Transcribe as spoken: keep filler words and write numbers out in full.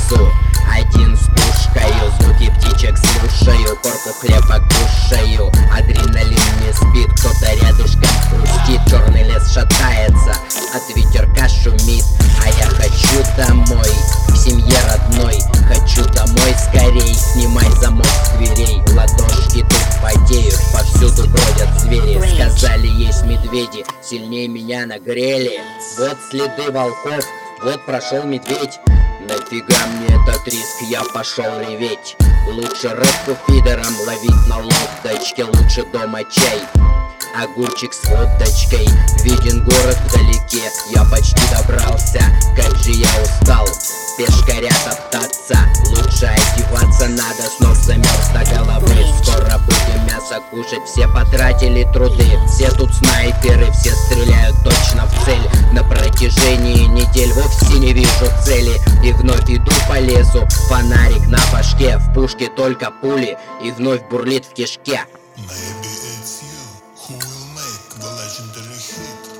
лесу, один с пушкою, звуки птичек слушаю, корку хлеба кушаю. Адреналин не спит, кто-то рядышком хрустит, черный лес шатается, от ветерка шумит. А я хочу домой, к семье родной, хочу домой скорей. Снимай замок с дверей, ладошки тут потеют, повсюду бродят звери. Сказали, есть медведи, сильнее меня нагрели. Вот следы волков, вот прошел медведь. Нафига мне этот риск, я пошел реветь. Лучше рыбку фидером ловить на лодочке, лучше дома чай, огурчик с водочкой. Виден город вдалеке, я почти добрался. Как же я устал пешкаря топтаться. Лучше одеваться надо, снова замерз до головы. Скоро будем мясо кушать, все потратили труды. Все тут снайперы, все стреляют точно в цель. На протяжении недель вовсе не вижу цели. И вновь иду по лесу, фонарик на башке, в пушке только пули, и вновь бурлит в кишке. Maybe it's you who will make the legendary hit.